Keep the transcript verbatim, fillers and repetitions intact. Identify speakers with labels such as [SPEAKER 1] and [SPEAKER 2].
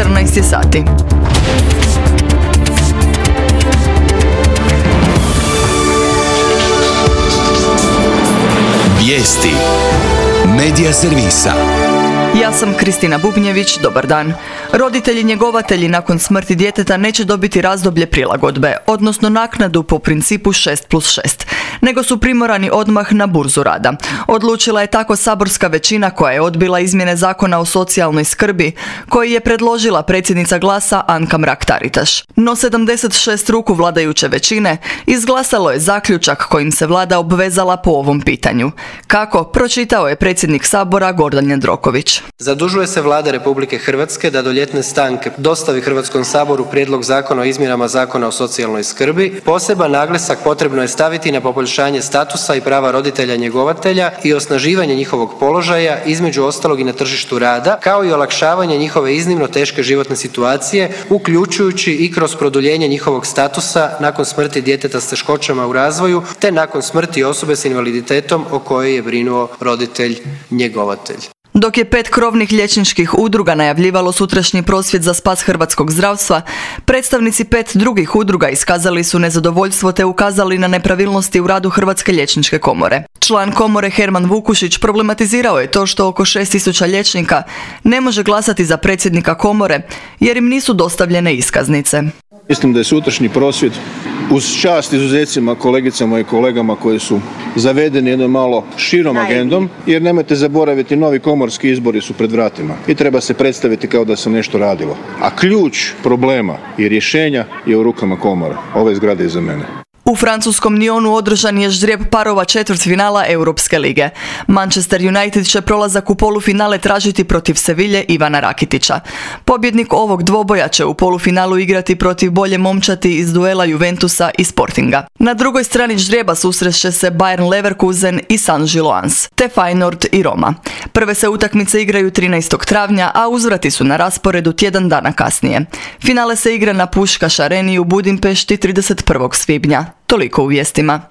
[SPEAKER 1] četrnaest je sati.
[SPEAKER 2] Vijesti Medija servisa.
[SPEAKER 1] Ja sam Kristina Bubnjević, dobar dan. Roditelji njegovatelji nakon smrti djeteta neće dobiti razdoblje prilagodbe, odnosno naknadu po principu šest plus šest, nego su primorani odmah na burzu rada. Odlučila je tako saborska većina koja je odbila izmjene Zakona o socijalnoj skrbi, koji je predložila predsjednica Glasa Anka Mrak-Taritaš. No sedamdeset šest ruku vladajuće većine izglasalo je zaključak kojim se vlada obvezala po ovom pitanju. Kako? Pročitao je predsjednik Sabora Gordan Jandroković.
[SPEAKER 3] Zadužuje se Vlada Republike Hrvatske da do ljetne stanke dostavi Hrvatskom saboru prijedlog Zakona o izmjenama Zakona o socijalnoj skrbi. Poseban naglasak potrebno je staviti na poboljšanje statusa i prava roditelja njegovatelja i osnaživanje njihovog položaja, između ostalog i na tržištu rada, kao i olakšavanje njihove iznimno teške životne situacije, uključujući i kroz produljenje njihovog statusa nakon smrti djeteta s teškoćama u razvoju, te nakon smrti osobe s invaliditetom o kojoj je brinuo roditelj njegovatelj.
[SPEAKER 1] Dok je pet krovnih liječničkih udruga najavljivalo sutrašnji prosvjed za spas hrvatskog zdravstva, predstavnici pet drugih udruga iskazali su nezadovoljstvo te ukazali na nepravilnosti u radu Hrvatske liječničke komore. Član komore Herman Vukušić problematizirao je to što oko šest tisuća liječnika ne može glasati za predsjednika komore jer im nisu dostavljene iskaznice.
[SPEAKER 4] Mislim da je sutrašnji prosvjed uz čast izuzecima kolegicama i kolegama koji su zavedeni jednom malo širom agendom, jer nemojte zaboraviti, novi komorski izbori su pred vratima i treba se predstaviti kao da se nešto radilo. A ključ problema i rješenja je u rukama komora. Ove zgrade iza mene.
[SPEAKER 1] U francuskom Lyonu održan je ždrijeb parova četvrtfinala Europske lige. Manchester United će prolazak u polufinale tražiti protiv Sevilje Ivana Rakitića. Pobjednik ovog dvoboja će u polufinalu igrati protiv bolje momčati iz duela Juventusa i Sportinga. Na drugoj strani ždrijeba susreće se Bayern Leverkusen i Saint-Gilloise, te Feyenoord i Roma. Prve se utakmice igraju trinaestog travnja, a uzvrati su na rasporedu tjedan dana kasnije. Finale se igra na Puškaš areni u Budimpešti trideset prvog svibnja. Toliko u vijestima.